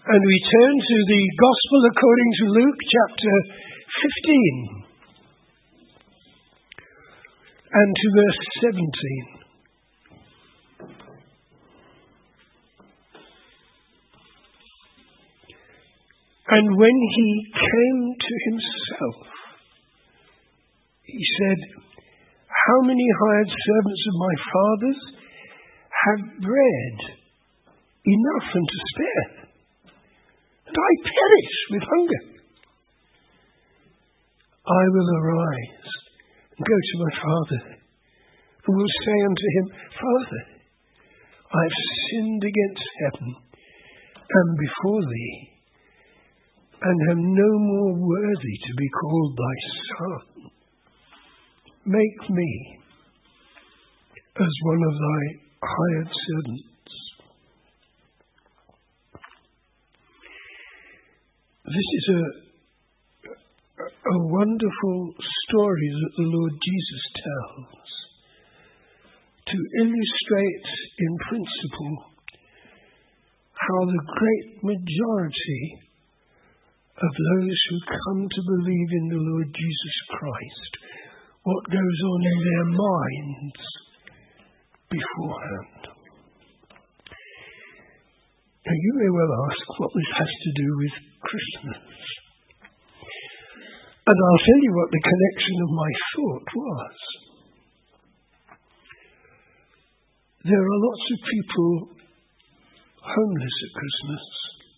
And we turn to the Gospel according to Luke chapter 15 and to verse 17. And when he came to himself, he said, "How many hired servants of my father's have bread enough and to spare? And I perish with hunger. I will arise and go to my father, and will say unto him, Father, I have sinned against heaven and before thee, and am no more worthy to be called thy son. Make me as one of thy hired servants." This is a wonderful story that the Lord Jesus tells to illustrate in principle how the great majority of those who come to believe in the Lord Jesus Christ, what goes on in their minds beforehand. Now you may well ask what this has to do with Christmas. And I'll tell you what the connection of my thought was. There are lots of people homeless at Christmas,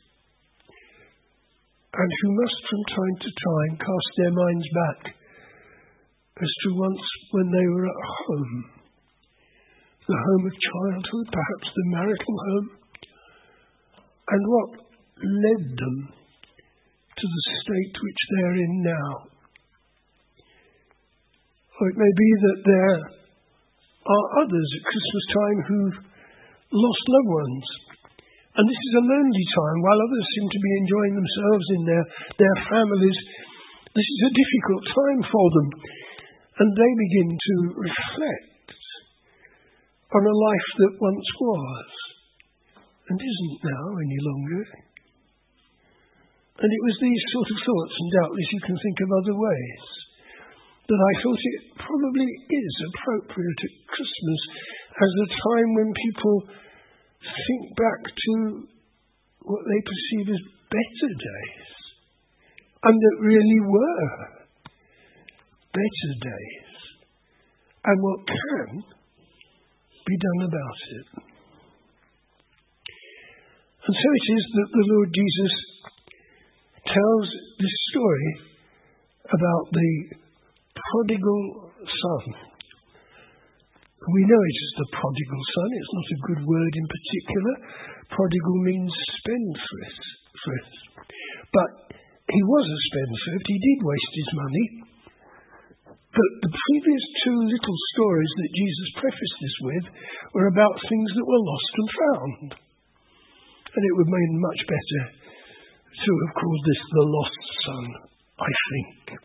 and who must from time to time cast their minds back as to once when they were at home. The home of childhood, perhaps the marital home, and what led them to the state which they're in now. Or it may be that there are others at Christmas time who've lost loved ones. And this is a lonely time. While others seem to be enjoying themselves in their families, this is a difficult time for them. And they begin to reflect on a life that once was and isn't now any longer. And it was these sort of thoughts, and doubtless you can think of other ways, that I thought it probably is appropriate at Christmas as a time when people think back to what they perceive as better days, and that really were better days, and what can be done about it. And so it is that the Lord Jesus tells this story about the prodigal son. We know it is the prodigal son. It's not a good word in particular. Prodigal means spendthrift. But he was a spendthrift. He did waste his money. But the previous two little stories that Jesus prefaced this with were about things that were lost and found. And it would have been much better to have called this the lost son, I think.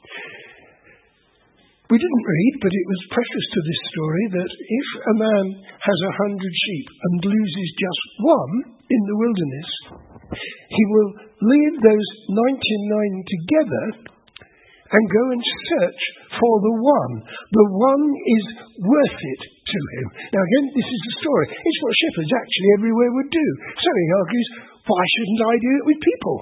We didn't read, but it was prefaced to this story that if a man has 100 sheep and loses just one in the wilderness, he will leave those 99 together and go and search for the one. The one is worth it to him. Now again, this is the story. It's what shepherds actually everywhere would do. So he argues, why shouldn't I do it with people?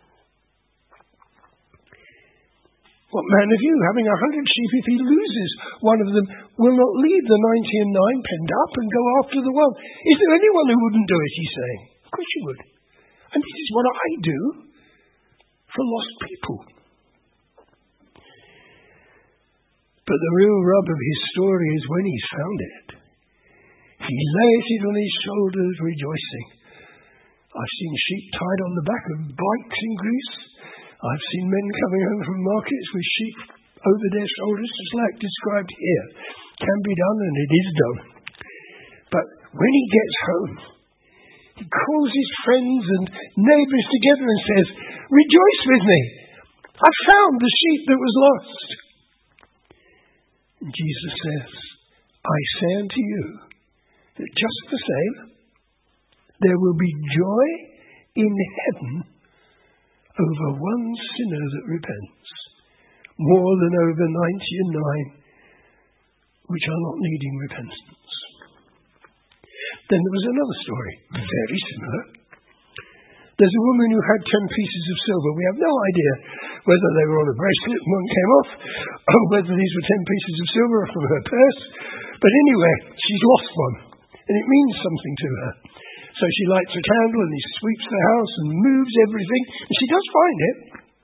What man of you, having 100 sheep, if he loses one of them, will not leave the 99 penned up and go after the one? Is there anyone who wouldn't do it, he's saying? Of course you would. And this is what I do for lost people. But the real rub of his story is when he's found it. He lays it on his shoulders rejoicing. I've seen sheep tied on the back of bikes in Greece. I've seen men coming home from markets with sheep over their shoulders, just like described here. Can be done, and it is done. But when he gets home, he calls his friends and neighbours together and says, "Rejoice with me! I found the sheep that was lost." And Jesus says, "I say unto you that just the same, there will be joy in heaven over one sinner that repents, more than over 99 which are not needing repentance. Then there was another story, very similar. There's a woman who had 10 pieces of silver. We have no idea whether they were on a bracelet and one came off, or whether these were 10 pieces of silver from her purse. But anyway, she's lost one, and it means something to her. So she lights a candle and he sweeps the house and moves everything, and she does find it.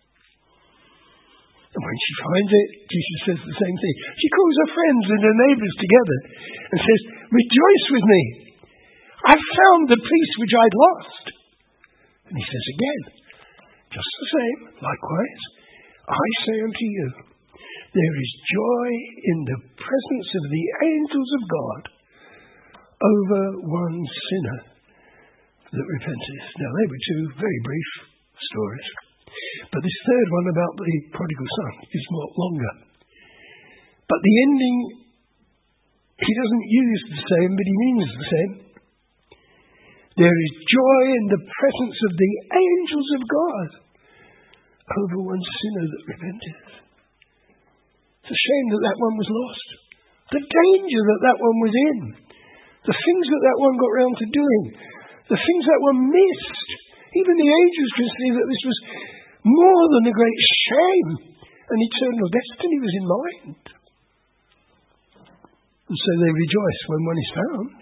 And when she finds it, Jesus says the same thing. She calls her friends and her neighbours together and says, "Rejoice with me. I found the piece which I'd lost." And he says again, "Just the same, likewise, I say unto you, there is joy in the presence of the angels of God over one sinner that repenteth." Now, they were two very brief stories. But this third one about the prodigal son is not longer. But the ending, he doesn't use the same, but he means the same. There is joy in the presence of the angels of God over one sinner that repenteth. It's a shame that one was lost. The danger that one was in. The things that one got round to doing. The things that one missed. Even the angels could see that this was more than a great shame. An eternal destiny was in mind. And so they rejoice when one is found.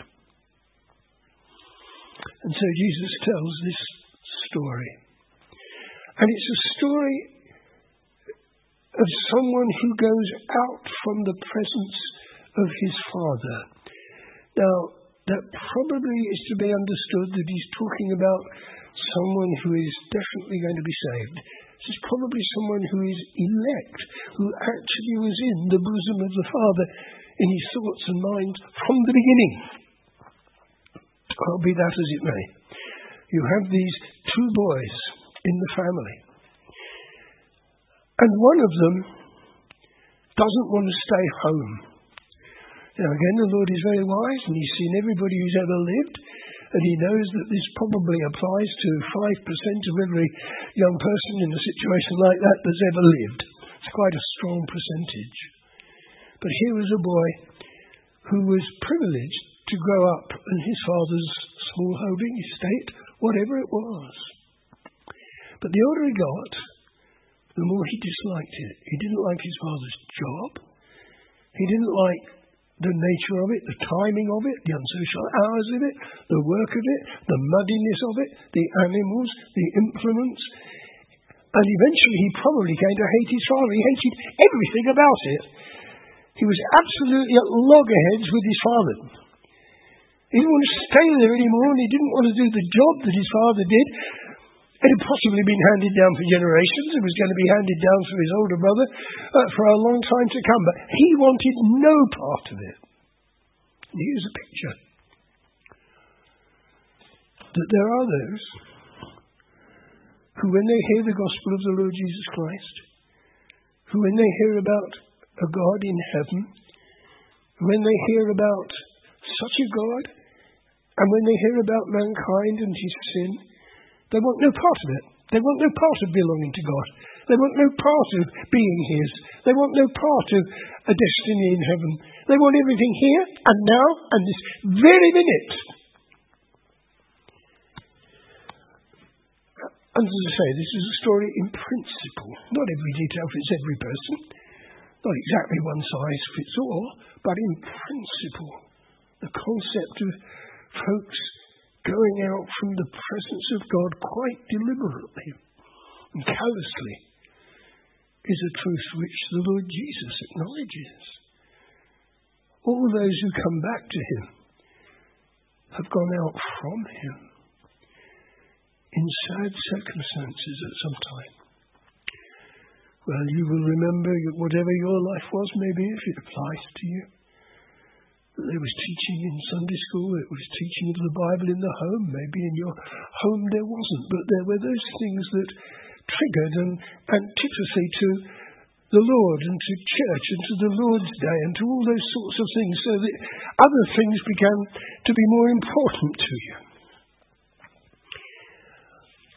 And so Jesus tells this story. And it's a story of someone who goes out from the presence of his Father. Now, that probably is to be understood that he's talking about someone who is definitely going to be saved. This is probably someone who is elect, who actually was in the bosom of the Father in his thoughts and minds from the beginning. Well, be that as it may. You have these two boys in the family. And one of them doesn't want to stay home. Now again, the Lord is very wise, and he's seen everybody who's ever lived, and he knows that this probably applies to 5% of every young person in a situation like that that's ever lived. It's quite a strong percentage. But here was a boy who was privileged to grow up in his father's small holding, estate, whatever it was. But the older he got, the more he disliked it. He didn't like his father's job. He didn't like the nature of it, the timing of it, the unsocial hours of it, the work of it, the muddiness of it, the animals, the implements. And eventually he probably came to hate his father. He hated everything about it. He was absolutely at loggerheads with his father. He didn't want to stay there anymore, and he didn't want to do the job that his father did. It had possibly been handed down for generations. It was going to be handed down to his older brother for a long time to come. But he wanted no part of it. And here's a picture. That there are those who, when they hear the gospel of the Lord Jesus Christ, who when they hear about a God in heaven, when they hear about such a God, and when they hear about mankind and his sin, they want no part of it. They want no part of belonging to God. They want no part of being his. They want no part of a destiny in heaven. They want everything here and now and this very minute. And as I say, this is a story in principle. Not every detail fits every person. Not exactly one size fits all. But in principle, the concept of folks going out from the presence of God quite deliberately and callously is a truth which the Lord Jesus acknowledges. All those who come back to him have gone out from him in sad circumstances at some time. Well, you will remember whatever your life was, maybe, if it applies to you. There was teaching in Sunday school, it was teaching of the Bible in the home. Maybe in your home there wasn't, but there were those things that triggered an antipathy to the Lord and to church and to the Lord's Day and to all those sorts of things, so that other things began to be more important to you.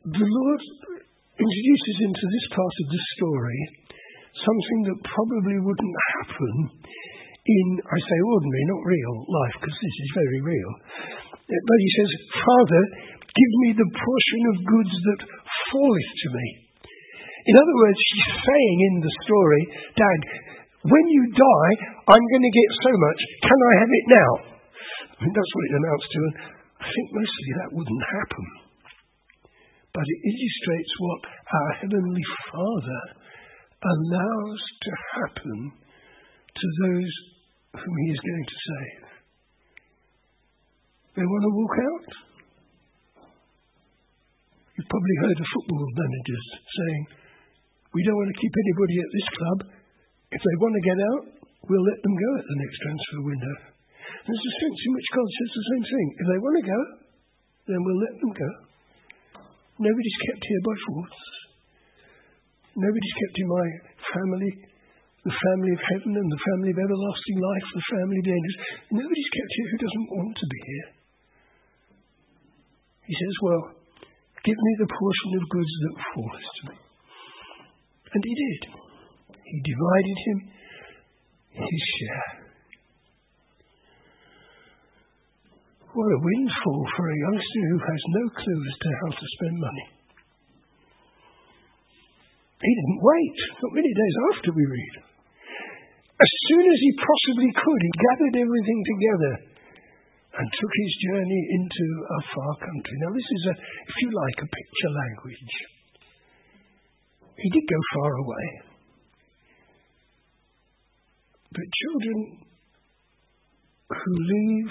the Lord introduces into this part of the story something that probably wouldn't happen in, I say ordinary, not real life, because this is very real. But he says, Father, give me the portion of goods that falleth to me. In other words, he's saying in the story, Dad, when you die, I'm going to get so much. Can I have it now? I mean, that's what it amounts to. And I think mostly that wouldn't happen. But it illustrates what our Heavenly Father allows to happen to those whom he is going to save. They want to walk out? You've probably heard of football managers saying, we don't want to keep anybody at this club. If they want to get out, we'll let them go at the next transfer window. There's a sense in which God says the same thing. If they want to go, then we'll let them go. Nobody's kept here by force. Nobody's kept in my family, the family of heaven and the family of everlasting life, the family of the angels. Nobody's kept here who doesn't want to be here. He says, well, give me the portion of goods that falleth to me. And he did. He divided him his share. What a windfall for a youngster who has no clue as to how to spend money. He didn't wait, not many days after we read. As soon as he possibly could, he gathered everything together and took his journey into a far country. Now this is, if you like, a picture language. He did go far away. But children who leave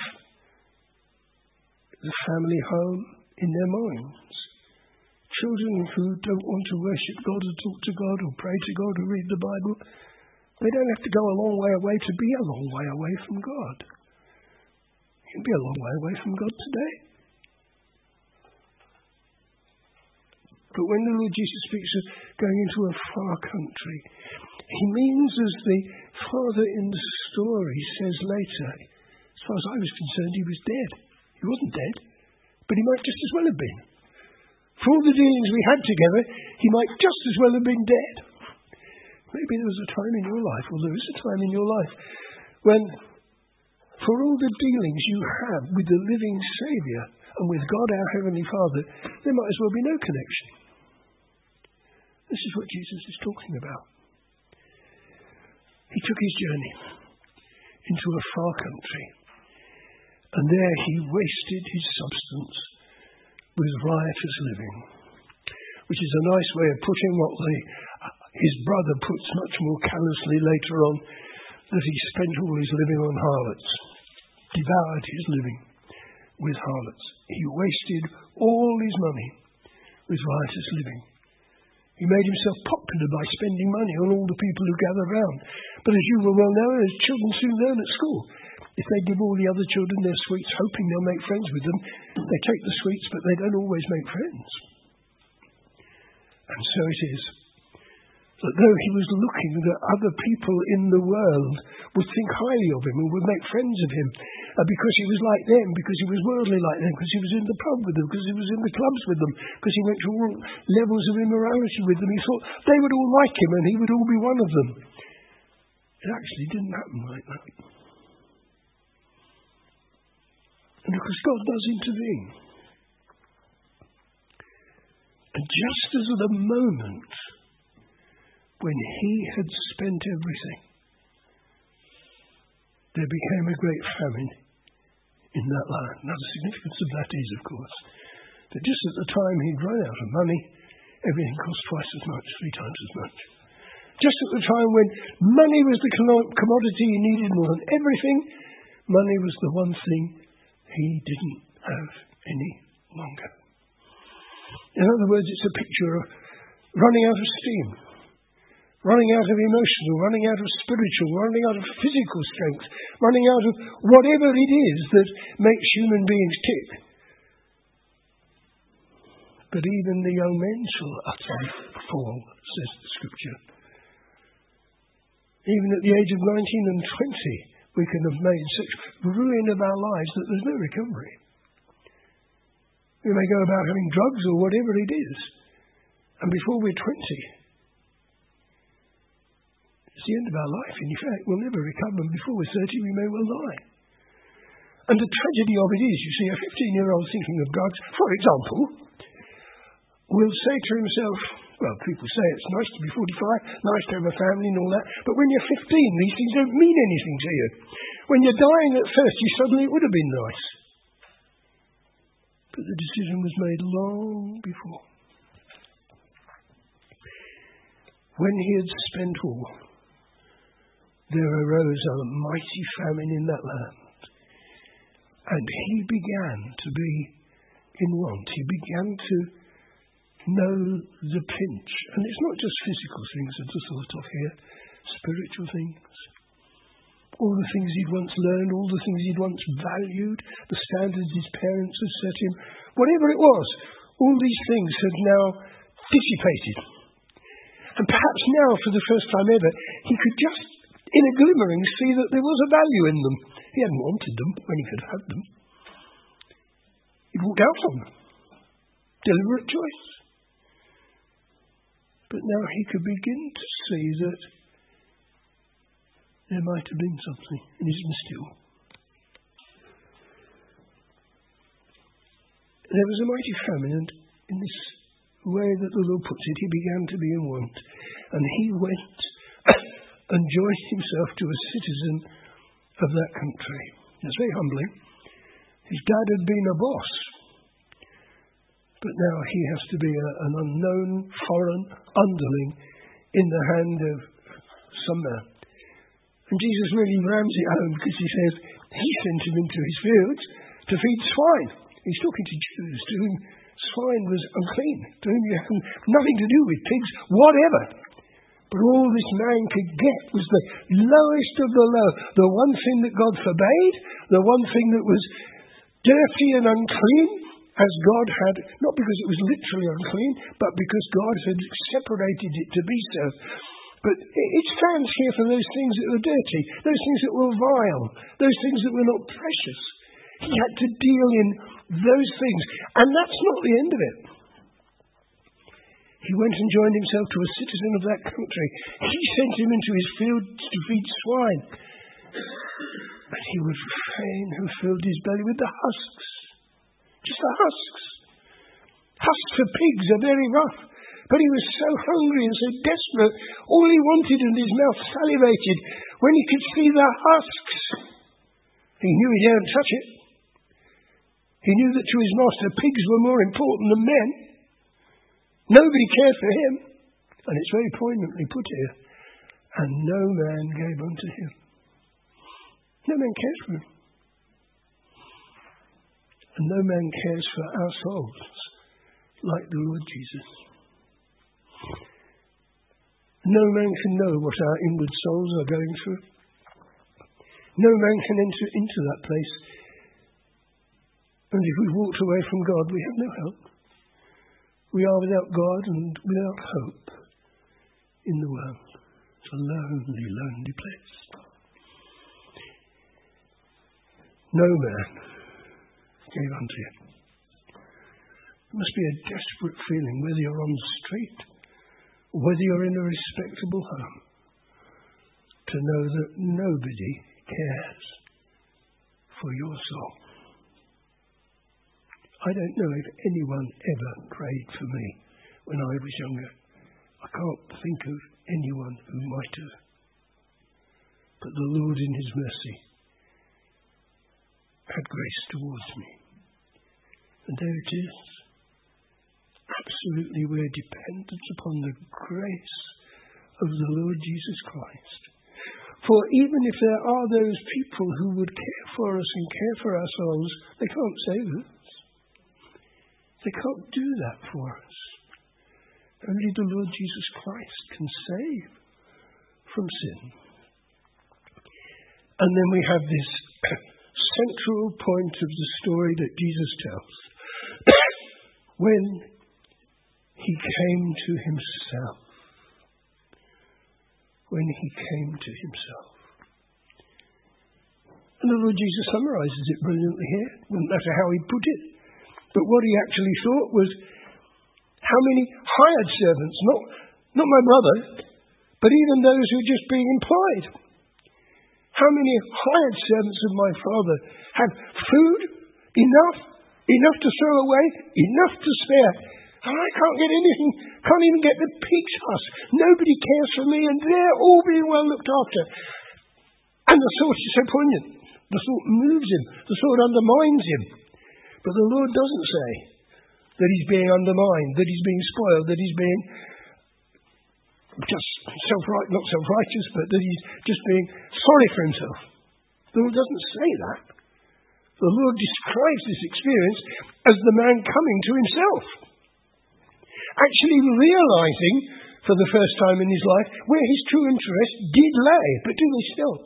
the family home in their minds, children who don't want to worship God or talk to God or pray to God or read the Bible, they don't have to go a long way away to be a long way away from God. You can be a long way away from God today. But when the Lord Jesus speaks of going into a far country, he means, as the father in the story says later, as far as I was concerned, he was dead. He wasn't dead, but he might just as well have been. For all the dealings we had together, he might just as well have been dead. Maybe there was a time in your life, or there is a time in your life, when for all the dealings you have with the living Saviour and with God our Heavenly Father, there might as well be no connection. This is what Jesus is talking about. He took his journey into a far country, and there he wasted his substance with riotous living, which is a nice way of putting what his brother puts much more callously later on, that he spent all his living on harlots, devoured his living with harlots. He wasted all his money with riotous living. He made himself popular by spending money on all the people who gather round. But as you will well know, as children soon learn at school, if they give all the other children their sweets, hoping they'll make friends with them, they take the sweets, but they don't always make friends. And so it is that though he was looking that other people in the world would think highly of him and would make friends of him, because he was like them, because he was worldly like them, because he was in the pub with them, because he was in the clubs with them, because he went to all levels of immorality with them, he thought they would all like him and he would all be one of them. It actually didn't happen like that. And because God does intervene. And just as at the moment when he had spent everything, there became a great famine in that land. Now the significance of that is, of course, that just at the time he'd run out of money, everything cost twice as much, 3 times as much. Just at the time when money was the commodity he needed more than everything, money was the one thing he didn't have any longer. In other words, it's a picture of running out of steam, running out of emotional, running out of spiritual, running out of physical strength, running out of whatever it is that makes human beings tick. But even the young men shall utterly fall, says the Scripture. Even at the age of 19 and 20, we can have made such ruin of our lives that there's no recovery. We may go about having drugs or whatever it is. And before we're 20, it's the end of our life. In fact, we'll never recover. And before we're 30, we may well die. And the tragedy of it is, you see, a 15-year-old thinking of drugs, for example, will say to himself, well, people say it's nice to be 45, nice to have a family and all that, but when you're 15, these things don't mean anything to you. When you're dying at 30, suddenly it would have been nice. But the decision was made long before. When he had spent all, there arose a mighty famine in that land. And he began to be in want. He began to know the pinch. And it's not just physical things that are thought of here, spiritual things. All the things he'd once learned, all the things he'd once valued, the standards his parents had set him, whatever it was, all these things had now dissipated. And perhaps now, for the first time ever, he could just, in a glimmering, see that there was a value in them. He hadn't wanted them when he could have had them. He'd walked out on them. Deliberate choice. But now he could begin to see that there might have been something, and isn't still. There was a mighty famine, and in this way that the Lord puts it, he began to be in want. And he went and joined himself to a citizen of that country. That's very humbling. His dad had been a boss, but now he has to be an unknown foreign underling in the hand of some man. And Jesus really rams it home because he says he sent him into his fields to feed swine. He's talking to Jews to whom swine was unclean, to whom you had nothing to do with pigs, whatever. But all this man could get was the lowest of the low, the one thing that God forbade, the one thing that was dirty and unclean, as God had, not because it was literally unclean, but because God had separated it to be so. But it stands here for those things that were dirty, those things that were vile, those things that were not precious. He had to deal in those things. And that's not the end of it. He went and joined himself to a citizen of that country. He sent him into his fields to feed swine. And he was fain who filled his belly with the husks. Just the husks. Husks for pigs are very rough. But he was so hungry and so desperate. All he wanted, and his mouth salivated when he could see the husks. He knew he daren't touch it. He knew that to his master, pigs were more important than men. Nobody cared for him. And it's very poignantly put here. And no man gave unto him. No man cares for him. And no man cares for our souls like the Lord Jesus. No man can know what our inward souls are going through. No man can enter into that place. And if we've walked away from God, we have no help. We are without God and without hope in the world. It's a lonely, lonely place. No man gave unto him. It must be a desperate feeling, whether you're on the street, or whether you're in a respectable home, to know that nobody cares for your soul. I don't know if anyone ever prayed for me when I was younger. I can't think of anyone who might have. But the Lord in his mercy had grace towards me. And there it is. Absolutely, we're dependent upon the grace of the Lord Jesus Christ. For even if there are those people who would care for us and care for our souls, they can't save us. They can't do that for us. Only the Lord Jesus Christ can save from sin. And then we have this central point of the story that Jesus tells. When he came to himself. When he came to himself. And the Lord Jesus summarizes it brilliantly here. It wouldn't matter how he put it. But what he actually thought was, how many hired servants, not my brother, but even those who are just being employed. How many hired servants of my father have food, enough to throw away, enough to spare, and I can't get anything, can't even get the pig's husk. Nobody cares for me, and they're all being well looked after. And the thought is so poignant. The thought moves him. The thought undermines him. But the Lord doesn't say that he's being undermined, that he's being spoiled, that he's being just not self-righteous, but that he's just being sorry for himself. The Lord doesn't say that. The Lord describes this experience as the man coming to himself, actually realizing for the first time in his life where his true interests did lay, but do they still?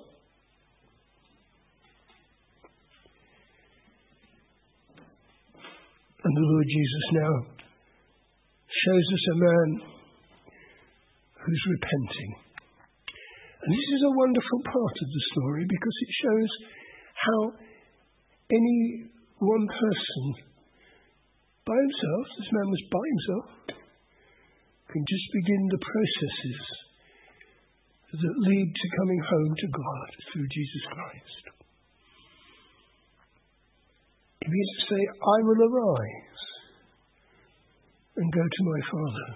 And the Lord Jesus now shows us a man who's repenting. And this is a wonderful part of the story because it shows how any one person by himself, this man was by himself, can just begin the processes that lead to coming home to God through Jesus Christ. He begins to say, I will arise and go to my Father.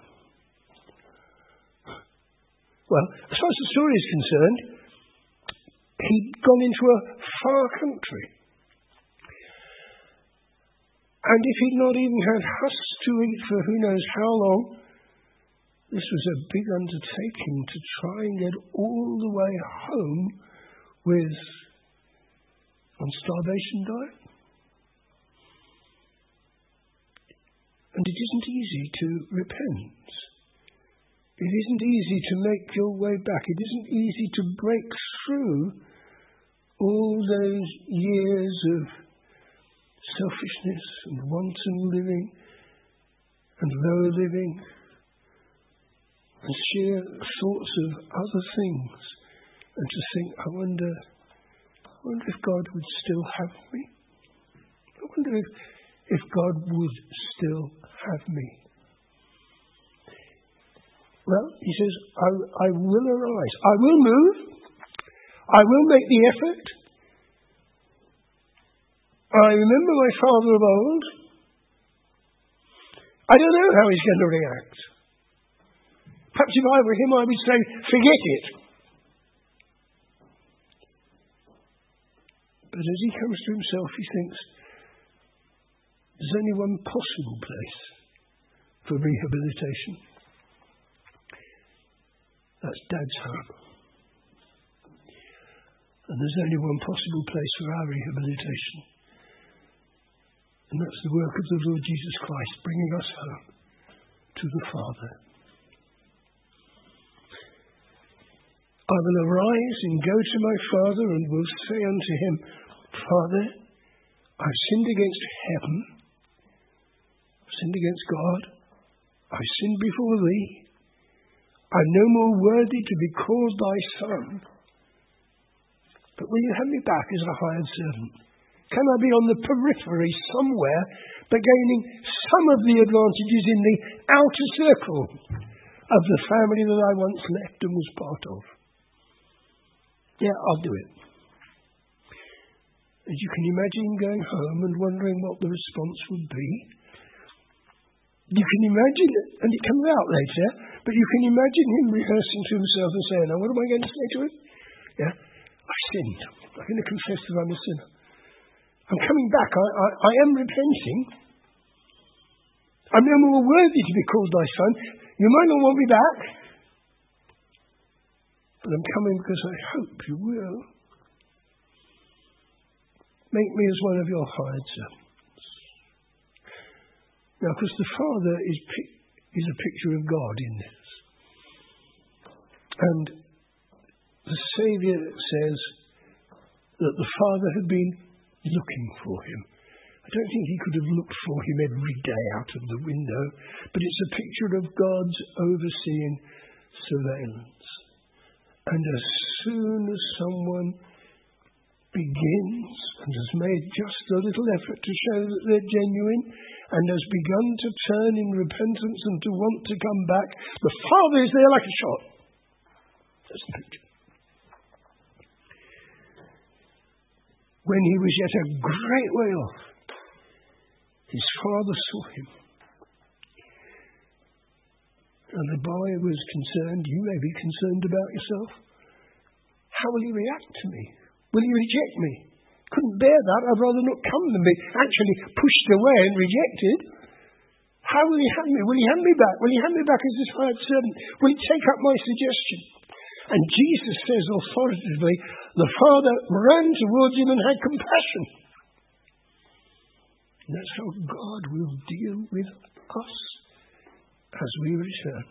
Well, as far as the story is concerned, he'd gone into a far country. And if he'd not even had husks to eat for who knows how long, this was a big undertaking to try and get all the way home with on starvation diet. And it isn't easy to repent. It isn't easy to make your way back. It isn't easy to break through all those years of selfishness and wanton living and low living and sheer thoughts of other things, and to think, I wonder if God would still have me. I wonder if God would still have me. Well, he says, I will arise. I will move. I will make the effort. I remember my father of old. I don't know how he's going to react. Perhaps if I were him, I would say, forget it. But as he comes to himself, he thinks, there's only one possible place for rehabilitation. That's Dad's home. And there's only one possible place for our rehabilitation. And that's the work of the Lord Jesus Christ, bringing us home to the Father. I will arise and go to my Father and will say unto him, Father, I've sinned against heaven, I've sinned against God, I've sinned before thee, I'm no more worthy to be called thy son, but will you have me back as a hired servant? Can I be on the periphery somewhere, but gaining some of the advantages in the outer circle of the family that I once left and was part of? Yeah, I'll do it. As you can imagine going home and wondering what the response would be. You can imagine it, and it comes out later, but you can imagine him rehearsing to himself and saying, now what am I going to say to him? Yeah, I've sinned. I'm going to confess that I'm a sinner. I'm coming back. I am repenting. I'm no more worthy to be called thy son. You might not want me back, but I'm coming because I hope you will. Make me as one of your hired servants. Now, because the Father is a picture of God in this. And the Saviour says that the Father had been looking for him. I don't think he could have looked for him every day out of the window, but it's a picture of God's overseeing surveillance. And as soon as someone begins and has made just a little effort to show that they're genuine and has begun to turn in repentance and to want to come back, the Father is there like a shot. That's the picture. When he was yet a great way off, his Father saw him. And the boy was concerned. You may be concerned about yourself. How will he react to me? Will he reject me? Couldn't bear that. I'd rather not come than be actually pushed away and rejected. How will he have me? Will he have me back? Will he have me back as his hired servant? Will he take up my suggestion? And Jesus says authoritatively, the Father ran towards him and had compassion. And that's how God will deal with us as we return.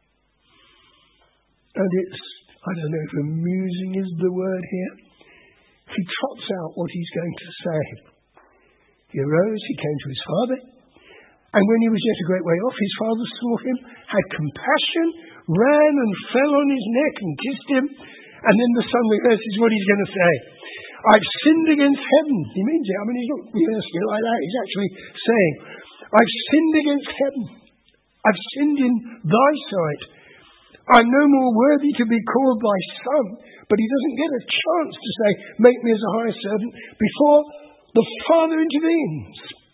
And it's, I don't know if amusing is the word here. He trots out what he's going to say. He arose, he came to his father, and when he was yet a great way off, his father saw him, had compassion, ran and fell on his neck and kissed him. And then the son rehearses what he's going to say. I've sinned against heaven. He means it. I mean, he's not rehearsing it like that. He's actually saying, I've sinned against heaven. I've sinned in thy sight. I'm no more worthy to be called thy son. But he doesn't get a chance to say, make me as a high servant, before the Father intervenes.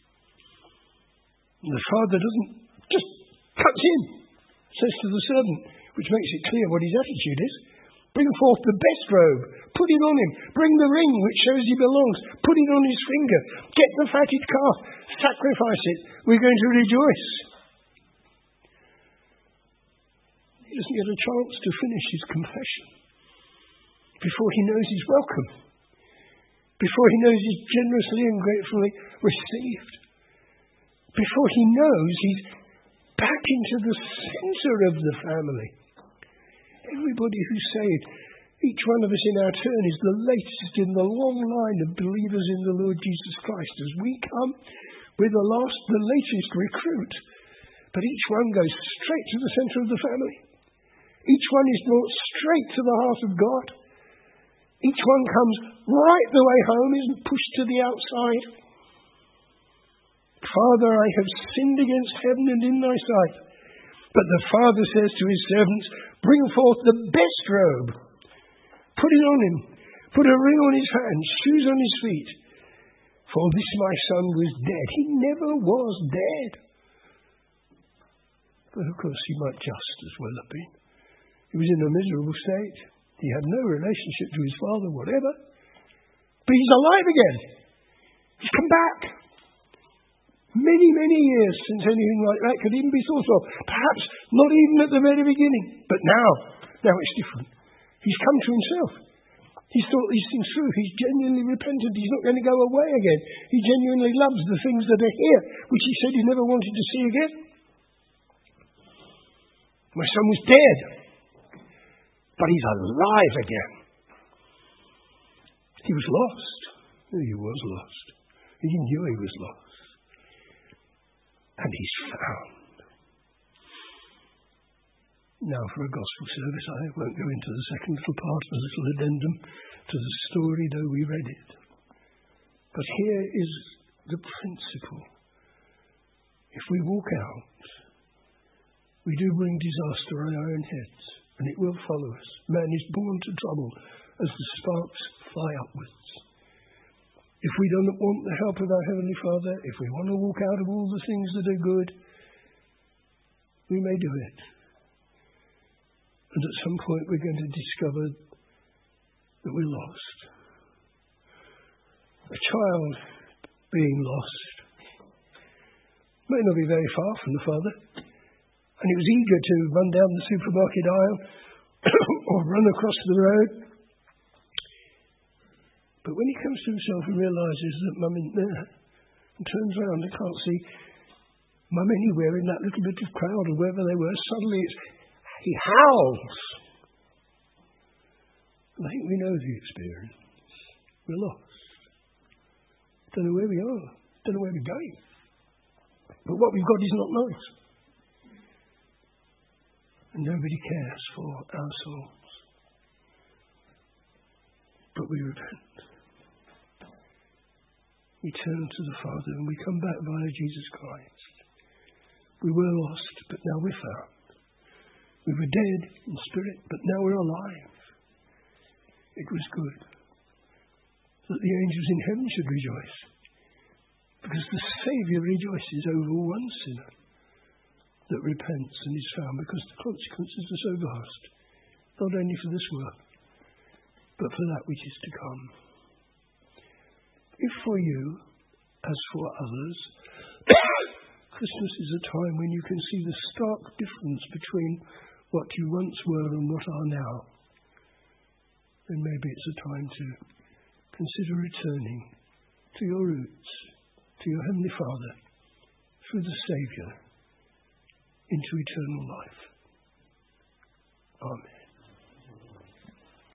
And the Father doesn't, just cuts in, says to the servant, which makes it clear what his attitude is. Bring forth the best robe, put it on him. Bring the ring which shows he belongs, put it on his finger. Get the fatted calf, sacrifice it. We're going to rejoice. He doesn't get a chance to finish his confession before he knows he's welcome, before he knows he's generously and gratefully received, before he knows he's back into the center of the family. Everybody who's saved, each one of us in our turn is the latest in the long line of believers in the Lord Jesus Christ. As we come, we're the latest recruit. But each one goes straight to the center of the family. Each one is brought straight to the heart of God. Each one comes right the way home, isn't pushed to the outside. Father, I have sinned against heaven and in thy sight. But the Father says to his servants, bring forth the best robe. Put it on him. Put a ring on his hand, shoes on his feet. For this my son was dead. He never was dead. But of course he might just as well have been. He was in a miserable state. He had no relationship to his father, whatever. But he's alive again. He's come back. Many, many years since anything like that could even be thought of. Perhaps not even at the very beginning. But now it's different. He's come to himself. He's thought these things through. He's genuinely repentant. He's not going to go away again. He genuinely loves the things that are here, which he said he never wanted to see again. My son was dead, but he's alive again. He was lost. He was lost. He knew he was lost. And he's found. Now for a gospel service, I won't go into the second little part, the little addendum to the story, though we read it. But here is the principle. If we walk out, we do bring disaster on our own heads, and it will follow us. Man is born to trouble as the sparks fly upwards. If we don't want the help of our Heavenly Father, if we want to walk out of all the things that are good, we may do it. And at some point we're going to discover that we're lost. A child being lost may not be very far from the Father, and he was eager to run down the supermarket aisle or run across the road. But when he comes to himself and realizes that Mum isn't there, and turns around and can't see Mum anywhere in that little bit of crowd or wherever they were, suddenly he howls. And I think we know the experience. We're lost. Don't know where we are. Don't know where we're going. But what we've got is not nice. And nobody cares for our souls. But we repent. We turn to the Father and we come back via Jesus Christ. We were lost, but now we're found. We were dead in spirit, but now we're alive. It was good that the angels in heaven should rejoice, because the Saviour rejoices over one sinner that repents and is found, because the consequences are so vast, not only for this world, but for that which is to come. If for you, as for others, Christmas is a time when you can see the stark difference between what you once were and what are now, then maybe it's a time to consider returning to your roots, to your Heavenly Father, through the Saviour, into eternal life. Amen.